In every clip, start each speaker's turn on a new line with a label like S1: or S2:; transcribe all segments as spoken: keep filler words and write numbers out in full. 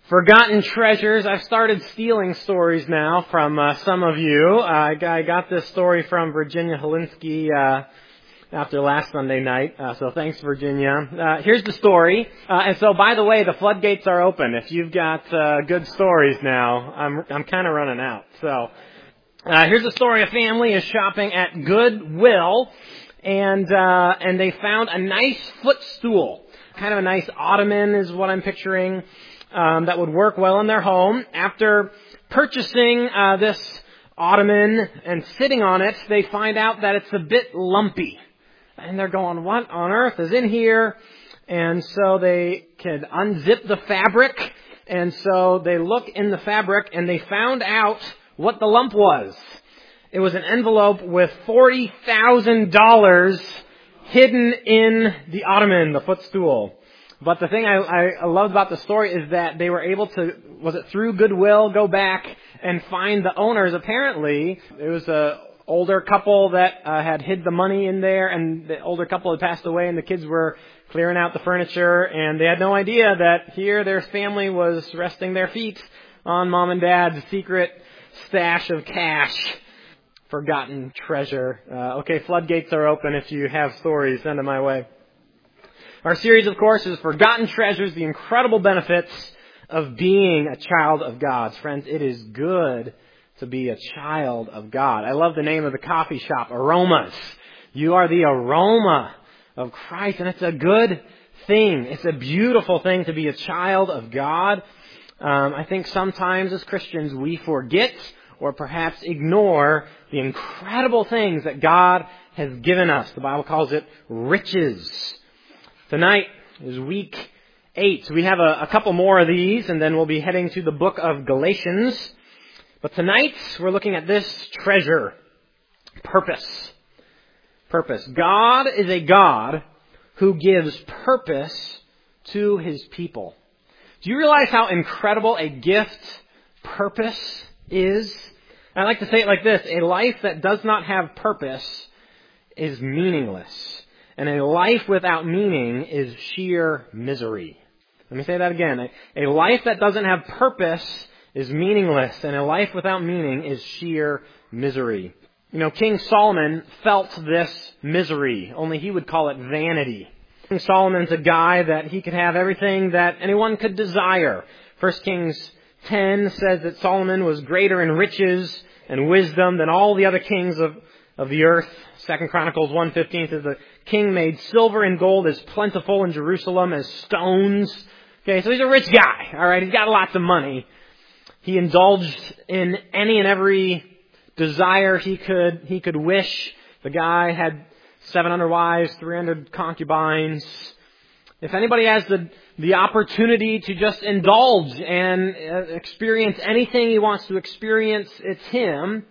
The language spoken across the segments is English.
S1: Forgotten treasures. I've started stealing stories now from uh, some of you. Uh, I got this story from Virginia Holinsky uh, after last Sunday night. Uh, so thanks, Virginia. Uh, here's the story. Uh, and so, by the way, the floodgates are open. If you've got uh, good stories now, I'm I'm kind of running out. So uh, here's the story. A family is shopping at Goodwill, and uh, and they found a nice footstool, kind of a nice ottoman, is what I'm picturing. Um, that would work well in their home. After purchasing uh, this ottoman and sitting on it, they find out that it's a bit lumpy. And they're going, what on earth is in here? And so they could unzip the fabric. And so they look in the fabric and they found out what the lump was. It was an envelope with forty thousand dollars hidden in the ottoman, the footstool. But the thing I, I loved about the story is that they were able to, was it through Goodwill, go back and find the owners. Apparently, it was a older couple that uh, had hid the money in there, and the older couple had passed away, and the kids were clearing out the furniture, and they had no idea that here their family was resting their feet on mom and dad's secret stash of cash. Forgotten treasure. Uh, okay, floodgates are open. If you have stories, send them my way. Our series, of course, is Forgotten Treasures, the incredible benefits of being a child of God. Friends, it is good to be a child of God. I love the name of the coffee shop, Aromas. You are the aroma of Christ, and it's a good thing. It's a beautiful thing to be a child of God. Um, I think sometimes as Christians we forget or perhaps ignore the incredible things that God has given us. The Bible calls it riches. Tonight is week eight. We have a, a couple more of these, and then we'll be heading to the book of Galatians. But tonight, we're looking at this treasure. Purpose. Purpose. God is a God who gives purpose to His people. Do you realize how incredible a gift purpose is? I like to say it like this. A life that does not have purpose is meaningless. And a life without meaning is sheer misery. Let me say that again. A, a life that doesn't have purpose is meaningless, and a life without meaning is sheer misery. You know, King Solomon felt this misery, only he would call it vanity. King Solomon's a guy that he could have everything that anyone could desire. First Kings ten says that Solomon was greater in riches and wisdom than all the other kings of, of the earth. Second Chronicles one fifteen says the king made silver and gold as plentiful in Jerusalem as stones. Okay, so he's a rich guy. All right, he's got lots of money. He indulged in any and every desire he could he could wish. The guy had seven hundred wives, three hundred concubines. If anybody has the the opportunity to just indulge and uh, experience anything he wants to experience, it's him.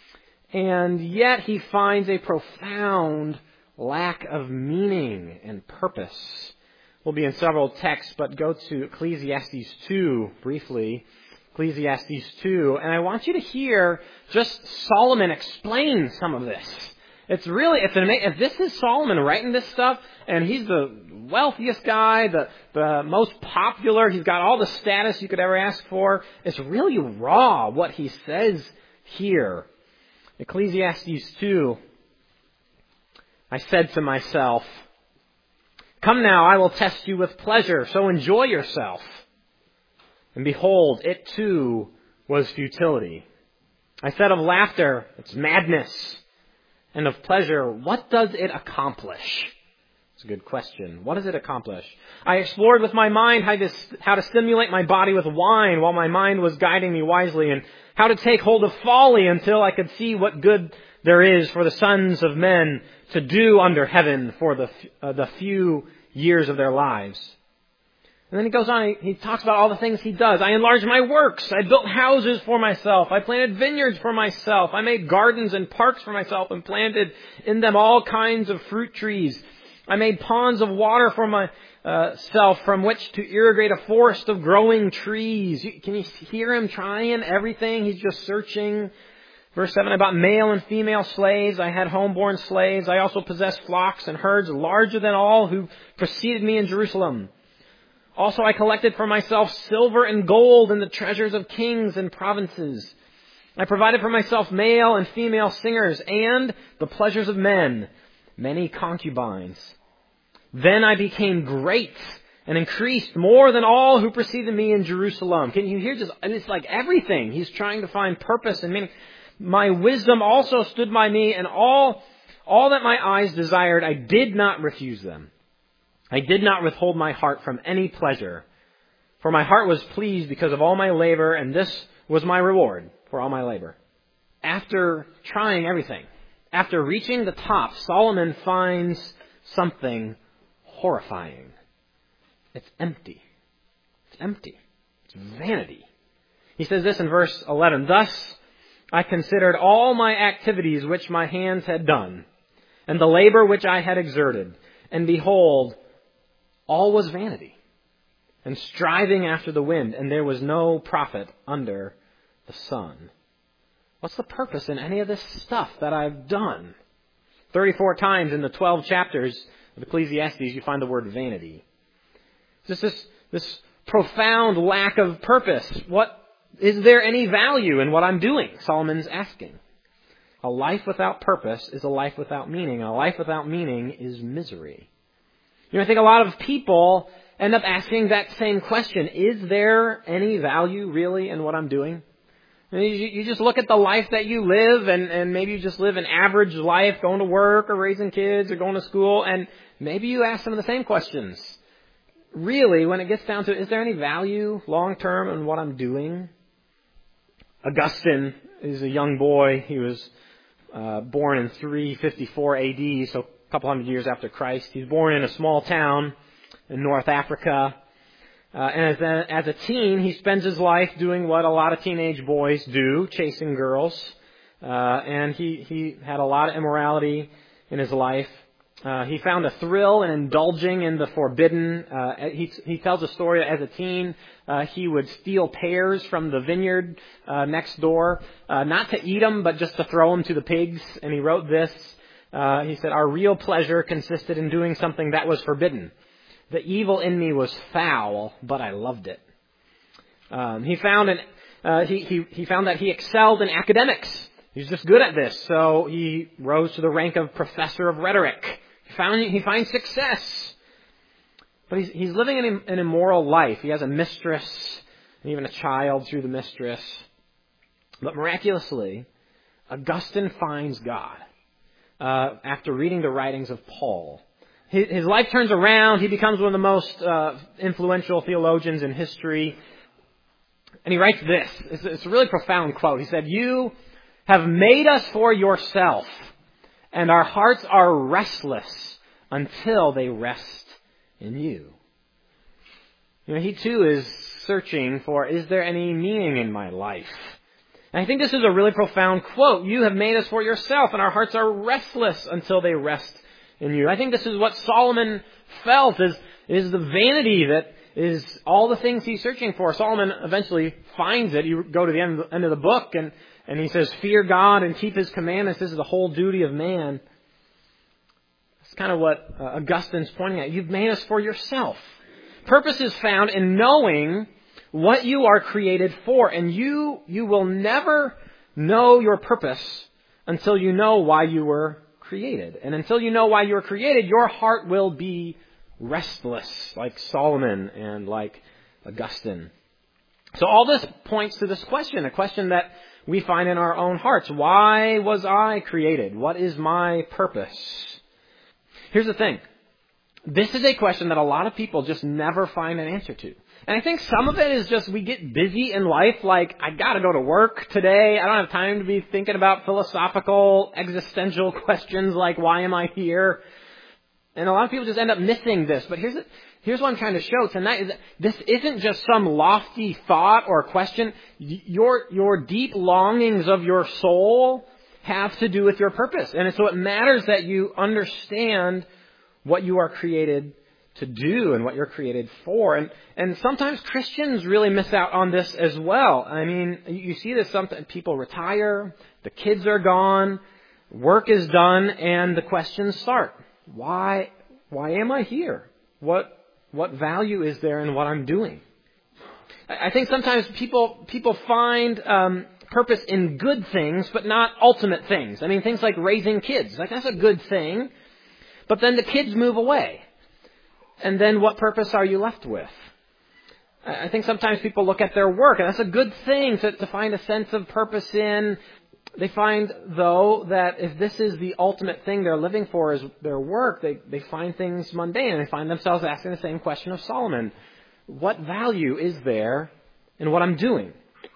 S1: And yet he finds a profound lack of meaning and purpose. We'll be in several texts, but go to Ecclesiastes two briefly. Ecclesiastes two. And I want you to hear just Solomon explain some of this. It's really, it's an amazing, if this is Solomon writing this stuff, and he's the wealthiest guy, the, the most popular, he's got all the status you could ever ask for. It's really raw what he says here. Ecclesiastes two, I said to myself, come now, I will test you with pleasure, so enjoy yourself. And behold, it too was futility. I said of laughter, it's madness. And of pleasure, what does it accomplish? It's a good question. What does it accomplish? I explored with my mind how to, how to stimulate my body with wine while my mind was guiding me wisely, and how to take hold of folly until I could see what good there is for the sons of men to do under heaven for the uh, the few years of their lives. And then he goes on, he, he talks about all the things he does. I enlarged my works. I built houses for myself. I planted vineyards for myself. I made gardens and parks for myself and planted in them all kinds of fruit trees. I made ponds of water for myself from which to irrigate a forest of growing trees. Can you hear him trying everything? He's just searching. Verse seven, I bought male and female slaves. I had homeborn slaves. I also possessed flocks and herds larger than all who preceded me in Jerusalem. Also I collected for myself silver and gold and the treasures of kings and provinces. I provided for myself male and female singers and the pleasures of men, many concubines. Then I became great and increased more than all who preceded me in Jerusalem. Can you hear just, and it's like everything. He's trying to find purpose and meaning. My wisdom also stood by me, and all, all that my eyes desired, I did not refuse them. I did not withhold my heart from any pleasure. For my heart was pleased because of all my labor, and this was my reward for all my labor. After trying everything, after reaching the top, Solomon finds something horrifying. It's empty. It's empty. It's vanity. He says this in verse eleven, "Thus I considered all my activities which my hands had done, and the labor which I had exerted, and behold, all was vanity, and striving after the wind, and there was no profit under the sun." What's the purpose in any of this stuff that I've done? thirty-four times in the twelve chapters of Ecclesiastes, you find the word vanity. It's just this, this profound lack of purpose. What is there any value in what I'm doing? Solomon's asking. A life without purpose is a life without meaning. A life without meaning is misery. You know, I think a lot of people end up asking that same question. Is there any value really in what I'm doing? You, you just look at the life that you live, and, and maybe you just live an average life, going to work or raising kids or going to school, and maybe you ask some of the same questions. Really, when it gets down to, is there any value long-term in what I'm doing? Augustine is a young boy. He was uh, born in three fifty-four A D, so a couple hundred years after Christ. He's born in a small town in North Africa. Uh, and as a, as a teen, he spends his life doing what a lot of teenage boys do, chasing girls. Uh, and he, he had a lot of immorality in his life. Uh, he found a thrill in indulging in the forbidden. Uh, he, he tells a story that as a teen, uh, he would steal pears from the vineyard uh, next door, uh, not to eat them, but just to throw them to the pigs. And he wrote this. Uh, he said, "Our real pleasure consisted in doing something that was forbidden. The evil in me was foul, but I loved it." Um, he found an, uh, he, he, he found that he excelled in academics. He was just good at this, so he rose to the rank of professor of rhetoric. He found he finds success, but he's he's living an, an immoral life. He has a mistress and even a child through the mistress. But miraculously, Augustine finds God uh, after reading the writings of Paul. His life turns around. He becomes one of the most uh, influential theologians in history. And he writes this. It's, it's a really profound quote. He said, "You have made us for yourself, and our hearts are restless until they rest in you." You know, he too is searching for, is there any meaning in my life? And I think this is a really profound quote. You have made us for yourself, and our hearts are restless until they rest in you. I think this is what Solomon felt is, is the vanity that is all the things he's searching for. Solomon eventually finds it. You go to the end of the, end of the book and, and he says, "Fear God and keep His commandments. This is the whole duty of man." That's kind of what uh, Augustine's pointing at. You've made us for yourself. Purpose is found in knowing what you are created for. And you, you will never know your purpose until you know why you were created. And until you know why you were created, your heart will be restless, like Solomon and like Augustine. So all this points to this question, a question that we find in our own hearts. Why was I created? What is my purpose? Here's the thing. This is a question that a lot of people just never find an answer to. And I think some of it is just we get busy in life, like, I got to go to work today. I don't have time to be thinking about philosophical, existential questions like, why am I here? And a lot of people just end up missing this. But here's it. Here's what I'm trying to show tonight is that this isn't just some lofty thought or question. Your, your deep longings of your soul have to do with your purpose. And so it matters that you understand what you are created to do and what you're created for. And, and sometimes Christians really miss out on this as well. I mean, you see this sometimes. People retire, the kids are gone, work is done, and the questions start. Why, why am I here? What, What value is there in what I'm doing? I think sometimes people people find um, purpose in good things, but not ultimate things. I mean, things like raising kids. Like, that's a good thing. But then the kids move away. And then what purpose are you left with? I think sometimes people look at their work, and that's a good thing to, to find a sense of purpose in. They find, though, that if this is the ultimate thing they're living for is their work, they, they find things mundane, and they find themselves asking the same question of Solomon. What value is there in what I'm doing?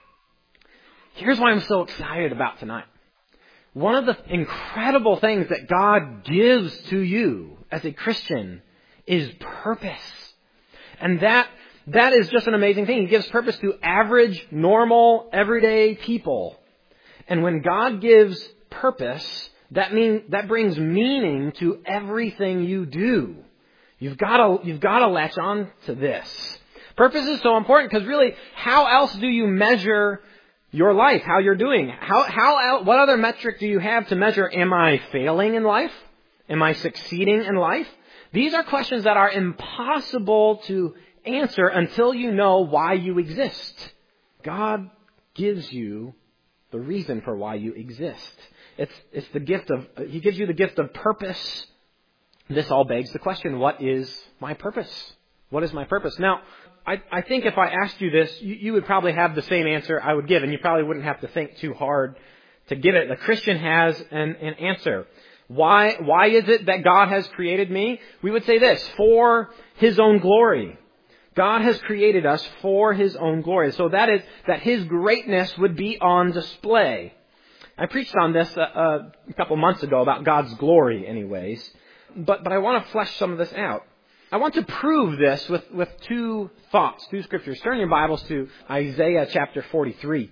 S1: Here's why I'm so excited about tonight. One of the incredible things that God gives to you as a Christian is purpose. And that that is just an amazing thing. He gives purpose to average, normal, everyday people. And when God gives purpose, that mean that brings meaning to everything you do. You've got to you've got to latch on to this. Purpose is so important because really, how else do you measure your life? How you're doing? How how what other metric do you have to measure? Am I failing in life? Am I succeeding in life? These are questions that are impossible to answer until you know why you exist. God gives you the reason for why you exist. It's it's the gift of He gives you the gift of purpose. This all begs the question: what is my purpose? What is my purpose? Now, I, I think if I asked you this, you, you would probably have the same answer I would give, and you probably wouldn't have to think too hard to give it. The Christian has an, an answer. Why, why is it that God has created me? We would say this: for His own glory. God has created us for His own glory. So that is, that His greatness would be on display. I preached on this a, a, a couple months ago about God's glory anyways. But, but I want to flesh some of this out. I want to prove this with, with two thoughts, two scriptures. Turn your Bibles to Isaiah chapter forty-three.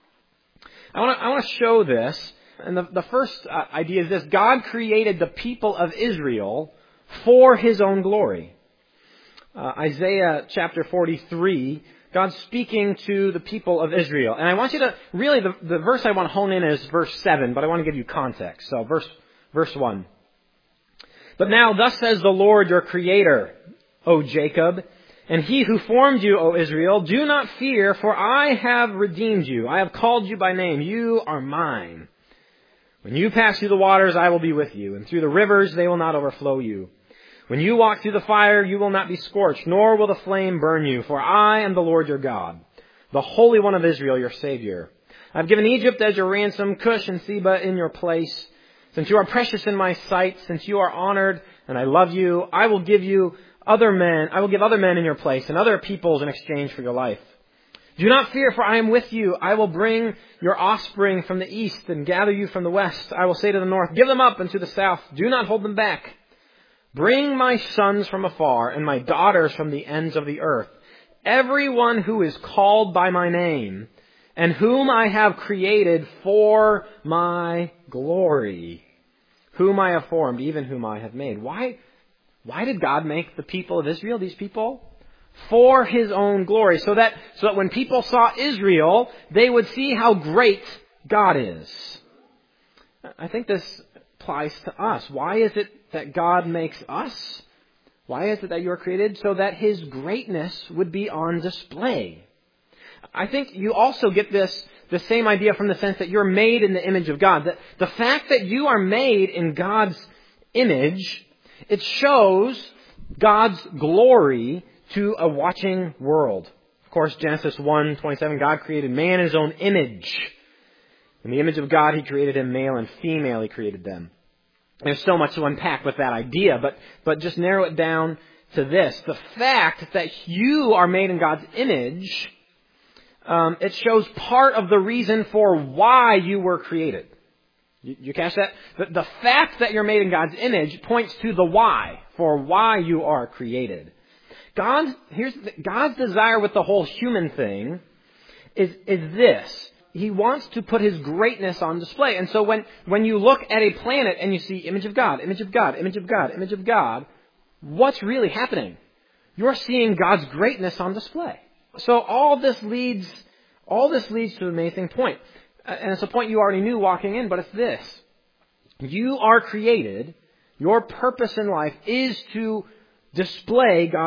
S1: I want to, I want to show this. And the, the first uh, idea is this: God created the people of Israel for His own glory. Uh, Isaiah chapter forty-three, God's speaking to the people of Israel. And I want you to, really, the, the verse I want to hone in is verse seven, but I want to give you context. So verse, verse one. But now thus says the Lord your Creator, O Jacob, and He who formed you, O Israel, do not fear, for I have redeemed you. I have called you by name. You are mine. When you pass through the waters, I will be with you, and through the rivers, they will not overflow you. When you walk through the fire, you will not be scorched, nor will the flame burn you, for I am the Lord your God, the Holy One of Israel, your Savior. I have given Egypt as your ransom, Cush and Seba in your place. Since you are precious in my sight, since you are honored and I love you, I will give you other men, I will give other men in your place and other peoples in exchange for your life. Do not fear, for I am with you. I will bring your offspring from the east and gather you from the west. I will say to the north, give them up, and to the south, do not hold them back. Bring my sons from afar and my daughters from the ends of the earth. Everyone who is called by my name and whom I have created for my glory, whom I have formed, even whom I have made. Why, why did God make the people of Israel, these people? For His own glory. So that, so that when people saw Israel, they would see how great God is. I think this applies to us. Why is it that God makes us? Why is it that you are created? So that His greatness would be on display. I think you also get this, the same idea from the sense that you're made in the image of God. That the fact that you are made in God's image, it shows God's glory to a watching world. Of course, Genesis one twenty-seven, God created man in His own image. In the image of God, He created him, male and female, He created them. There's so much to unpack with that idea, but, but just narrow it down to this. The fact that you are made in God's image, um, it shows part of the reason for why you were created. You, you catch that? The, the fact that you're made in God's image points to the why, for why you are created. God, here's the, God's desire with the whole human thing is, is this. He wants to put His greatness on display. And so when, when you look at a planet and you see image of God, image of God, image of God, image of God, what's really happening? You're seeing God's greatness on display. So all this leads, all this leads to an amazing point. And it's a point you already knew walking in, but it's this. You are created, your purpose in life is to display God's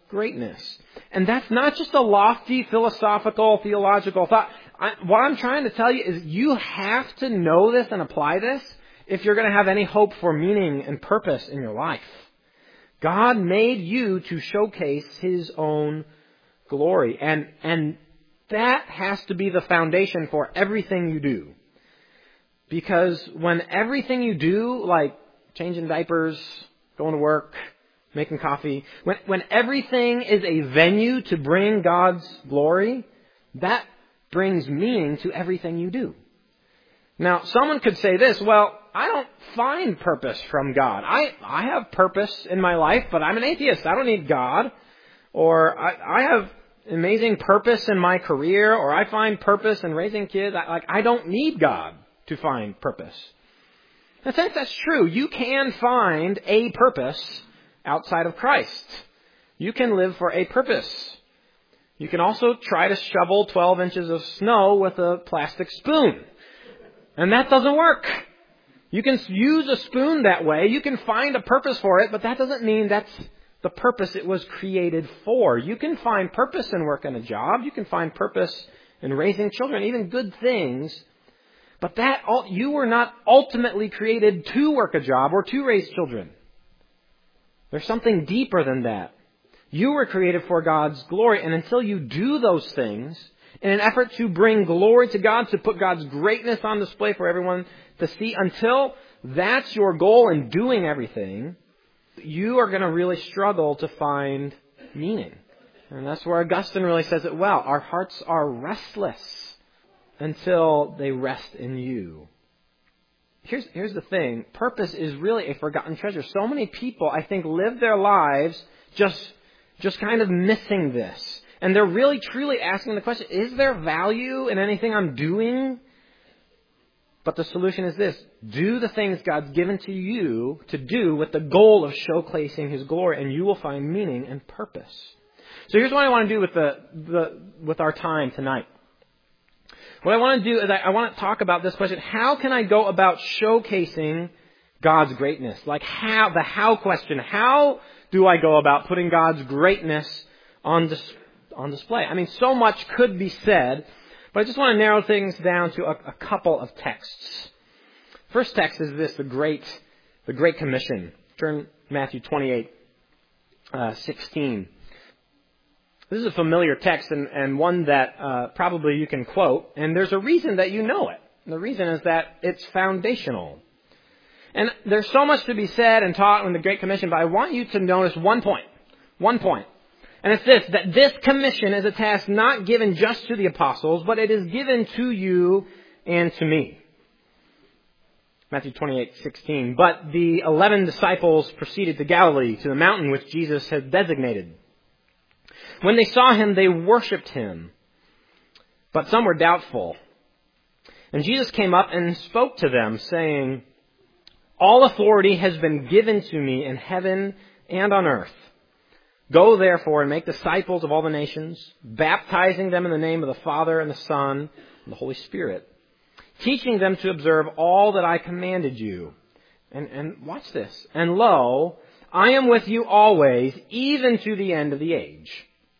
S1: greatness. And that's not just a lofty, philosophical, theological thought. I, what I'm trying to tell you is you have to know this and apply this if you're going to have any hope for meaning and purpose in your life. God made you to showcase His own glory. And, and that has to be the foundation for everything you do. Because when everything you do, like changing diapers, going to work, making coffee, when, when everything is a venue to bring God's glory, that brings meaning to everything you do. Now, someone could say this, well, I don't find purpose from God. I, I have purpose in my life, but I'm an atheist. I don't need God. Or I, I have amazing purpose in my career, or I find purpose in raising kids. I, like, I don't need God to find purpose. In a sense, that's true. You can find a purpose outside of Christ. You can live for a purpose. You can also try to shovel twelve inches of snow with a plastic spoon. And that doesn't work. You can use a spoon that way. You can find a purpose for it, but that doesn't mean that's the purpose it was created for. You can find purpose in working a job. You can find purpose in raising children, even good things. But that you were not ultimately created to work a job or to raise children. There's something deeper than that. You were created for God's glory, and until you do those things in an effort to bring glory to God, to put God's greatness on display for everyone to see, until that's your goal in doing everything, you are going to really struggle to find meaning. And that's where Augustine really says it well. Our hearts are restless until they rest in you. Here's, here's the thing. Purpose is really a forgotten treasure. So many people, I think, live their lives just, just kind of missing this. And they're really, truly asking the question, is there value in anything I'm doing? But the solution is this. Do the things God's given to you to do with the goal of showcasing His glory, and you will find meaning and purpose. So here's what I want to do with the, the with our time tonight. What I want to do is I, I want to talk about this question. How can I go about showcasing God's greatness? Like how, the how question. How do I go about putting God's greatness on, dis, on display? I mean, so much could be said, but I just want to narrow things down to a, a couple of texts. First text is this, the Great, the Great Commission. Turn Matthew twenty-eight, uh, sixteen. This is a familiar text and, and one that uh, probably you can quote, and there's a reason that you know it. The reason is that it's foundational. And there's so much to be said and taught in the Great Commission, but I want you to notice one point. One point. And it's this, that this commission is a task not given just to the apostles, but it is given to you and to me. Matthew twenty-eight, sixteen. But the eleven disciples proceeded to Galilee, to the mountain which Jesus had designated. When they saw Him, they worshipped Him, but some were doubtful. And Jesus came up and spoke to them, saying, all authority has been given to me in heaven and on earth. Go therefore and make disciples of all the nations, baptizing them in the name of the Father and the Son and the Holy Spirit, teaching them to observe all that I commanded you. And, and watch this. And lo, I am with you always, even to the end of the age.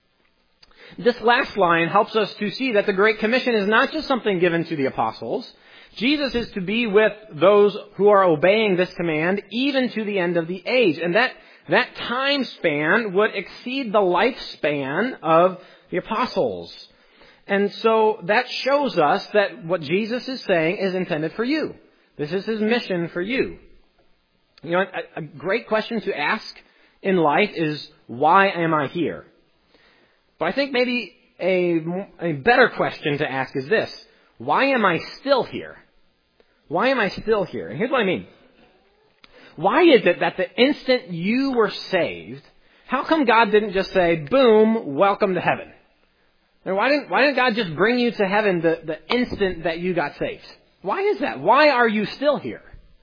S1: This last line helps us to see that the Great Commission is not just something given to the apostles. Jesus is to be with those who are obeying this command even to the end of the age. And that, that time span would exceed the lifespan of the apostles. And so that shows us that what Jesus is saying is intended for you. This is His mission for you. You know, a, a great question to ask in life is, why am I here? But I think maybe a, a better question to ask is this. Why am I still here? Why am I still here? And here's what I mean. Why is it that the instant you were saved, how come God didn't just say, boom, welcome to heaven? And why didn't, why didn't God just bring you to heaven the, the instant that you got saved? Why is that? Why are you still here?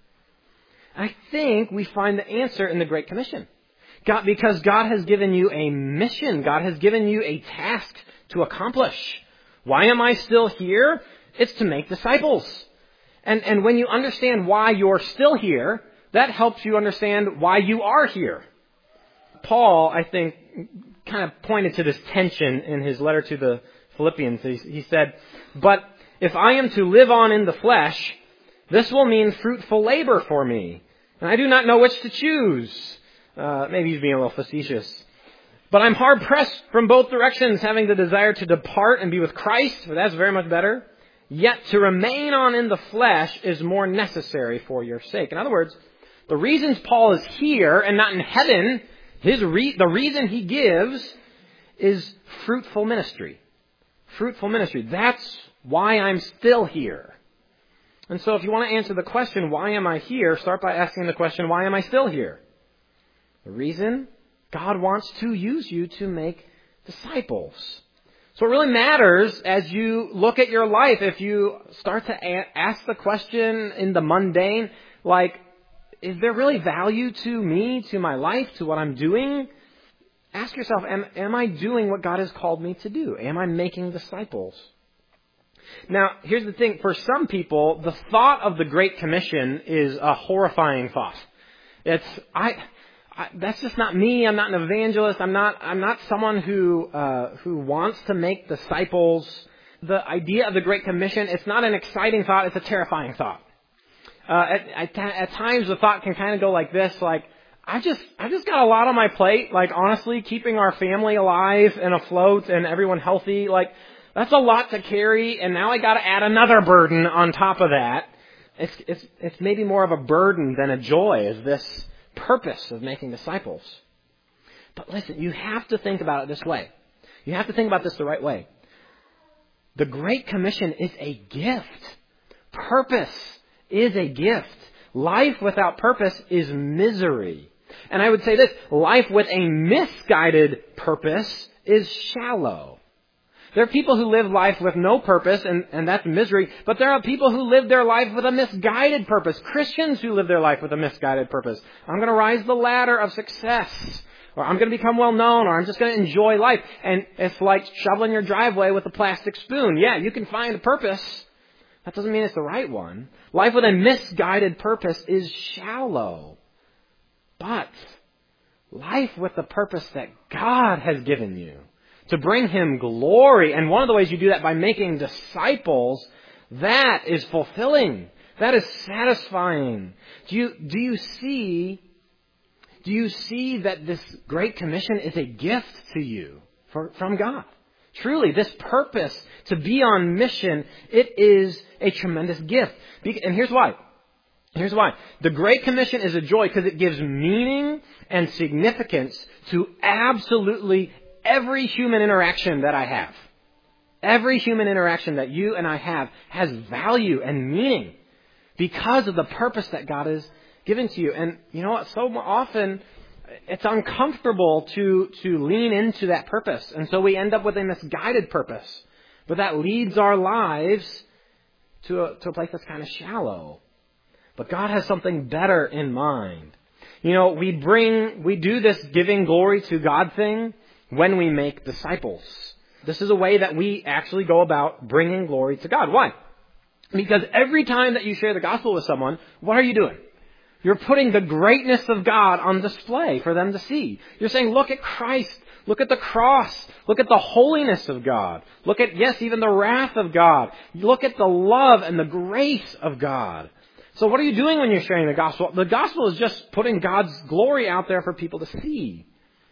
S1: I think we find the answer in the Great Commission. God, because God has given you a mission. God has given you a task to accomplish. Why am I still here? It's to make disciples. And, and when you understand why you're still here, that helps you understand why you are here. Paul, I think, kind of pointed to this tension in his letter to the Philippians. He, he said, "But if I am to live on in the flesh, this will mean fruitful labor for me, and I do not know which to choose." Uh, maybe he's being a little facetious. "But I'm hard-pressed from both directions, having the desire to depart and be with Christ, for that's very much better. Yet to remain on in the flesh is more necessary for your sake." In other words, the reasons Paul is here and not in heaven, his re- the reason he gives is fruitful ministry. Fruitful ministry. That's why I'm still here. And so if you want to answer the question, why am I here, start by asking the question, why am I still here? The reason? God wants to use you to make disciples. So it really matters as you look at your life, if you start to a- ask the question in the mundane, like, is there really value to me, to my life, to what I'm doing? Ask yourself, am, am I doing what God has called me to do? Am I making disciples? Now, here's the thing. For some people, the thought of the Great Commission is a horrifying thought. It's, I... I, that's just not me. I'm not an evangelist. I'm not. I'm not someone who uh, who wants to make disciples. The idea of the Great Commission, it's not an exciting thought. It's a terrifying thought. Uh, at, at, at times, the thought can kind of go like this: like, I just I just got a lot on my plate. Like, honestly, keeping our family alive and afloat and everyone healthy, like, that's a lot to carry. And now I got to add another burden on top of that. It's it's it's maybe more of a burden than a joy. Is this purpose of making disciples? But listen, you have to think about it this way. You have to think about this the right way. The Great Commission is a gift. Purpose is a gift. Life without purpose is misery. And I would say this, life with a misguided purpose is shallow. There are people who live life with no purpose, and, and that's misery. But there are people who live their life with a misguided purpose. Christians who live their life with a misguided purpose. I'm going to rise the ladder of success. Or I'm going to become well known. Or I'm just going to enjoy life. And it's like shoveling your driveway with a plastic spoon. Yeah, you can find a purpose. That doesn't mean it's the right one. Life with a misguided purpose is shallow. But life with the purpose that God has given you, to bring Him glory. And one of the ways you do that by making disciples, that is fulfilling. That is satisfying. Do you, do you see, do you see that this Great Commission is a gift to you for, from God? Truly, this purpose to be on mission, it is a tremendous gift. And here's why. Here's why. The Great Commission is a joy because it gives meaning and significance to absolutely every human interaction that I have. Every human interaction that you and I have has value and meaning because of the purpose that God has given to you. And you know what? So often it's uncomfortable to, to lean into that purpose. And so we end up with a misguided purpose. But that leads our lives to a, to a place that's kind of shallow. But God has something better in mind. You know, we bring, we do this giving glory to God thing when we make disciples. This is a way that we actually go about bringing glory to God. Why? Because every time that you share the gospel with someone, what are you doing? You're putting the greatness of God on display for them to see. You're saying, look at Christ. Look at the cross. Look at the holiness of God. Look at, yes, even the wrath of God. Look at the love and the grace of God. So what are you doing when you're sharing the gospel? The gospel is just putting God's glory out there for people to see.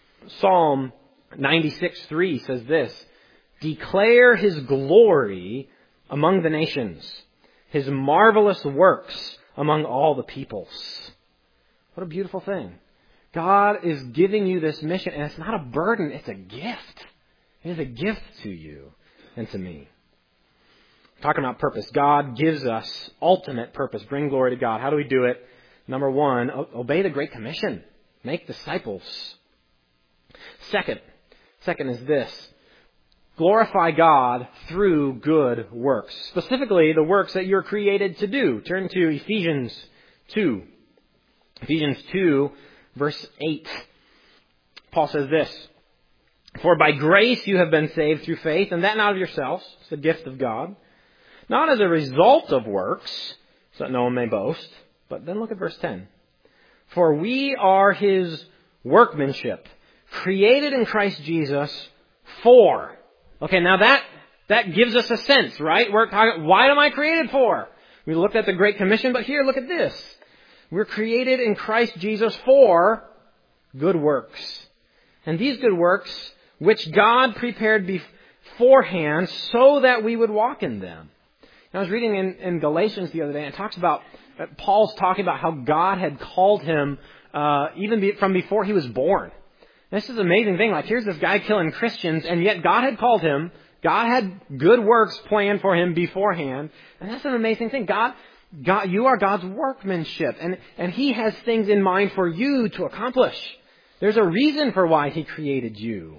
S1: Psalm ninety-six three says this: declare His glory among the nations, His marvelous works among all the peoples. What a beautiful thing. God is giving you this mission, and it's not a burden, it's a gift. It is a gift to you and to me. Talking about purpose, God gives us ultimate purpose. Bring glory to God. How do we do it? Number one, obey the Great Commission. Make disciples. Second, Second is this: glorify God through good works. Specifically, the works that you're created to do. Turn to Ephesians two. Ephesians two, verse eight. Paul says this: for by grace you have been saved through faith, and that not of yourselves. It's the gift of God. Not as a result of works, so that no one may boast. But then look at verse ten. For we are His workmanship, created in Christ Jesus for. Okay, now that, that gives us a sense, right? We're talking, what am I created for? We looked at the Great Commission, but here, look at this. We're created in Christ Jesus for good works. And these good works, which God prepared beforehand so that we would walk in them. I was reading in, in Galatians the other day, and it talks about, uh, Paul's talking about how God had called him uh, even be, from before he was born. And this is an amazing thing. Like, here's this guy killing Christians, and yet God had called him. God had good works planned for him beforehand. And that's an amazing thing. God, God, you are God's workmanship, and, and He has things in mind for you to accomplish. There's a reason for why He created you.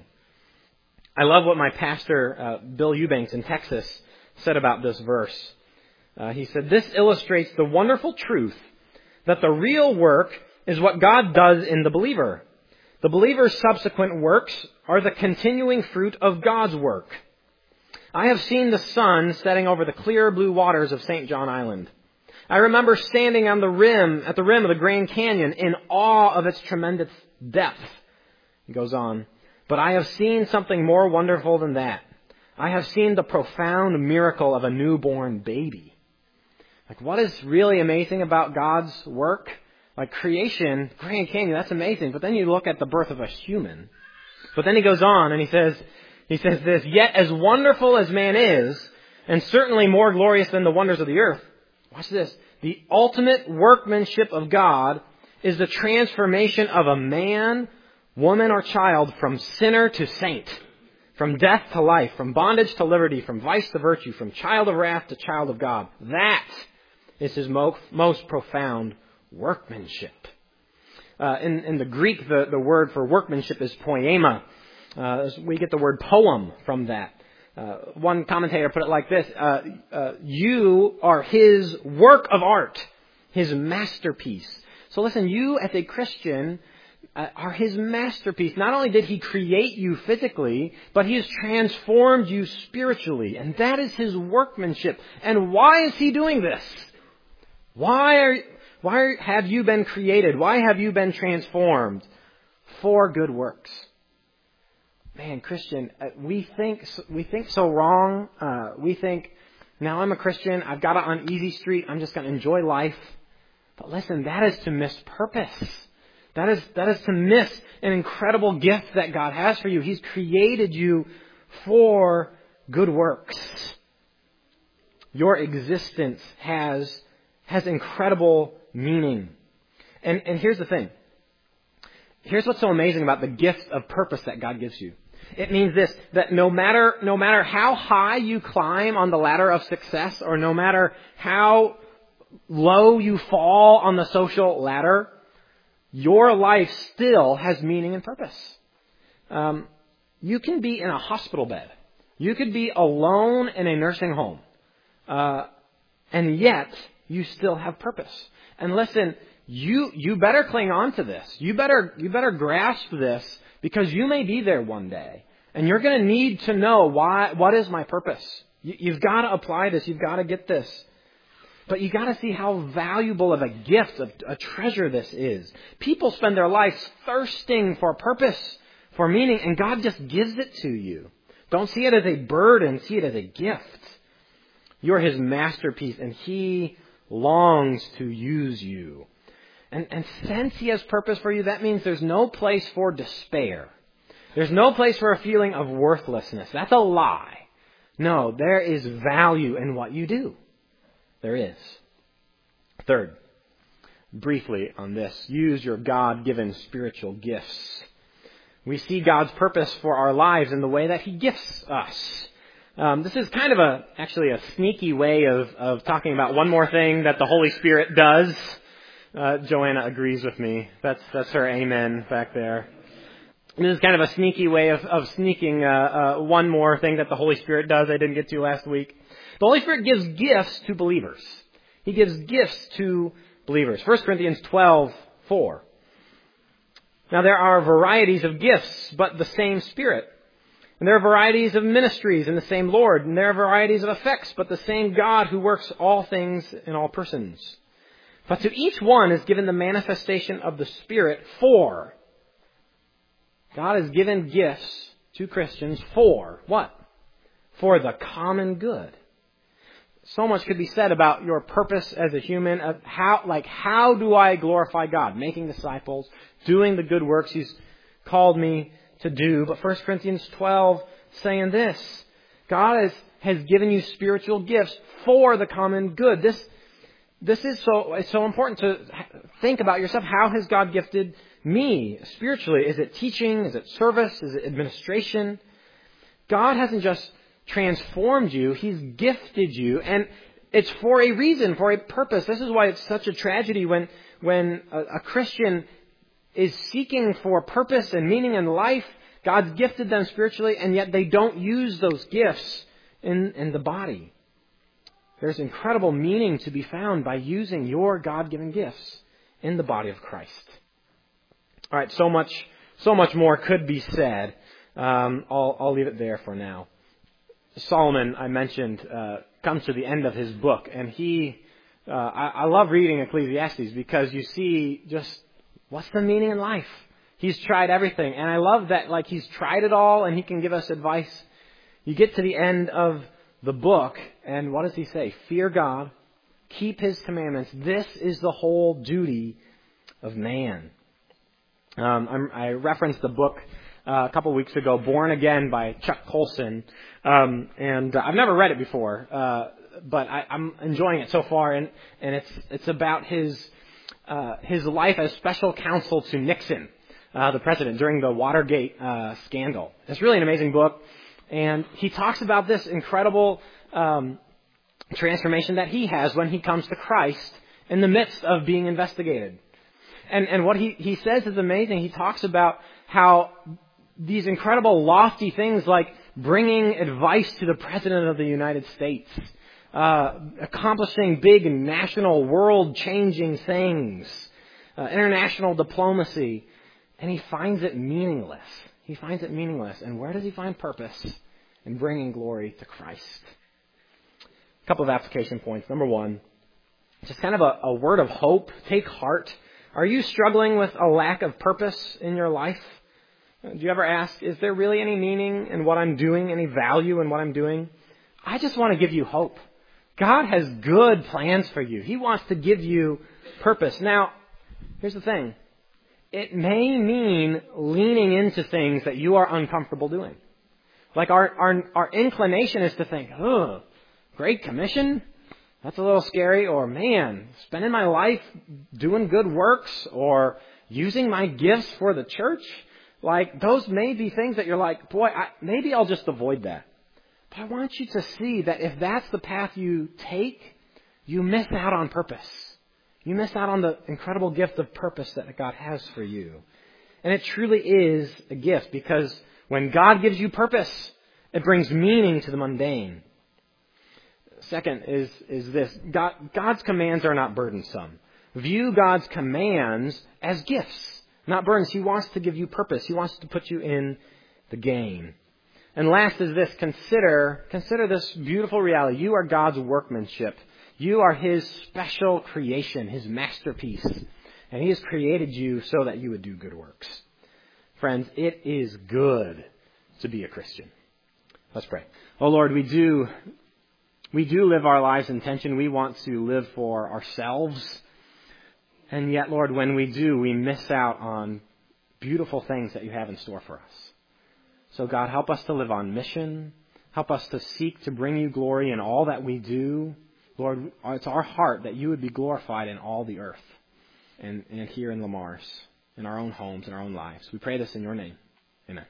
S1: I love what my pastor, uh, Bill Eubanks in Texas, said about this verse. Uh, he said, this illustrates the wonderful truth that the real work is what God does in the believer. The believer's subsequent works are the continuing fruit of God's work. I have seen the sun setting over the clear blue waters of Saint John Island. I remember standing on the rim, at the rim of the Grand Canyon in awe of its tremendous depth. He goes on, but I have seen something more wonderful than that. I have seen the profound miracle of a newborn baby. Like, what is really amazing about God's work? Like creation, Grand Canyon, that's amazing. But then you look at the birth of a human. But then he goes on and he says, he says this, yet as wonderful as man is, and certainly more glorious than the wonders of the earth, watch this, the ultimate workmanship of God is the transformation of a man, woman, or child from sinner to saint, from death to life, from bondage to liberty, from vice to virtue, from child of wrath to child of God. That is His mo- most profound workmanship. Uh, in, in the Greek, the, the word for workmanship is poema. Uh, we get the word poem from that. Uh, one commentator put it like this, uh, uh, you are His work of art, His masterpiece. So listen, you as a Christian uh, are His masterpiece. Not only did He create you physically, but He has transformed you spiritually. And that is His workmanship. And why is He doing this? Why are, why have you been created? Why have you been transformed? For good works. Man, Christian, we think we think so wrong. Uh, we think, now I'm a Christian, I've got it on easy street, I'm just going to enjoy life. But listen, that is to miss purpose. That is that is to miss an incredible gift that God has for you. He's created you for good works. Your existence has has incredible meaning. And and here's the thing. Here's what's so amazing about the gift of purpose that God gives you. It means this, that no matter, no matter how high you climb on the ladder of success, or no matter how low you fall on the social ladder, your life still has meaning and purpose. Um, you can be in a hospital bed. You could be alone in a nursing home. Uh, and yet, you still have purpose. And listen, You you better cling on to this. You better you better grasp this, because you may be there one day, and you're going to need to know why. What is my purpose? You, you've got to apply this. You've got to get this. But you got to see how valuable of a gift, a, a treasure this is. People spend their lives thirsting for purpose, for meaning, and God just gives it to you. Don't see it as a burden. See it as a gift. You're His masterpiece, and He longs to use you. And, and since He has purpose for you, that means there's no place for despair. There's no place for a feeling of worthlessness. That's a lie. No, there is value in what you do. There is. Third, briefly on this, use your God-given spiritual gifts. We see God's purpose for our lives in the way that He gifts us. Um, this is kind of a, actually a sneaky way of, of talking about one more thing that the Holy Spirit does. Uh, Joanna agrees with me. That's that's her amen back there. And this is kind of a sneaky way of, of sneaking uh, uh, one more thing that the Holy Spirit does I didn't get to last week. The Holy Spirit gives gifts to believers. He gives gifts to believers. First Corinthians twelve four. Now there are varieties of gifts, but the same Spirit. And there are varieties of ministries in the same Lord. And there are varieties of effects, but the same God who works all things in all persons. But to each one is given the manifestation of the Spirit for God has given gifts to Christians for what? For the common good. So much could be said about your purpose as a human, of how, like, how do I glorify God? Making disciples, doing the good works He's called me to do. But First Corinthians twelve saying this, God has, has given you spiritual gifts for the common good. This, this is so, it's so important to think about yourself. How has God gifted me spiritually? Is it teaching? Is it service? Is it administration? God hasn't just transformed you. He's gifted you, and it's for a reason, for a purpose. This is why it's such a tragedy when when a, a Christian is seeking for purpose and meaning in life. God's gifted them spiritually, and yet they don't use those gifts in, in the body. There's incredible meaning to be found by using your God-given gifts in the body of Christ. All right, so much, so much more could be said. Um, I'll, I'll leave it there for now. Solomon, I mentioned, uh, comes to the end of his book, and he, uh, I, I love reading Ecclesiastes because you see just what's the meaning in life. He's tried everything, and I love that, like, he's tried it all, and he can give us advice. You get to the end of the book, and what does he say? Fear God, keep His commandments. This is the whole duty of man. Um, I'm, I referenced the book Uh, a couple of weeks ago, Born Again by Chuck Colson. Um, and uh, I've never read it before, uh, but I, I'm enjoying it so far. And, and it's it's about his uh, his life as special counsel to Nixon, uh, the president, during the Watergate uh, scandal. It's really an amazing book. And he talks about this incredible um, transformation that he has when he comes to Christ in the midst of being investigated. And, and what he, he says is amazing. He talks about how these incredible lofty things like bringing advice to the President of the United States, uh, accomplishing big national world-changing things, uh, international diplomacy, and he finds it meaningless. He finds it meaningless. And where does he find purpose? In bringing glory to Christ. A couple of application points. Number one, just kind of a, a word of hope. Take heart. Are you struggling with a lack of purpose in your life? Do you ever ask, is there really any meaning in what I'm doing, any value in what I'm doing? I just want to give you hope. God has good plans for you. He wants to give you purpose. Now, here's the thing. It may mean leaning into things that you are uncomfortable doing. Like our, our, our inclination is to think, oh, Great Commission? That's a little scary. Or, man, spending my life doing good works or using my gifts for the church? Like, those may be things that you're like, boy, I, maybe I'll just avoid that. But I want you to see that if that's the path you take, you miss out on purpose. You miss out on the incredible gift of purpose that God has for you. And it truly is a gift, because when God gives you purpose, it brings meaning to the mundane. Second is, is this. God, God's commands are not burdensome. View God's commands as gifts. Not burdens. He wants to give you purpose. He wants to put you in the game. And last is this. Consider, consider this beautiful reality. You are God's workmanship. You are His special creation, His masterpiece. And He has created you so that you would do good works. Friends, it is good to be a Christian. Let's pray. Oh Lord, we do, we do live our lives in tension. We want to live for ourselves. And yet, Lord, when we do, we miss out on beautiful things that you have in store for us. So, God, help us to live on mission. Help us to seek to bring you glory in all that we do. Lord, it's our heart that you would be glorified in all the earth and, and here in Lamar's, in our own homes, in our own lives. We pray this in your name.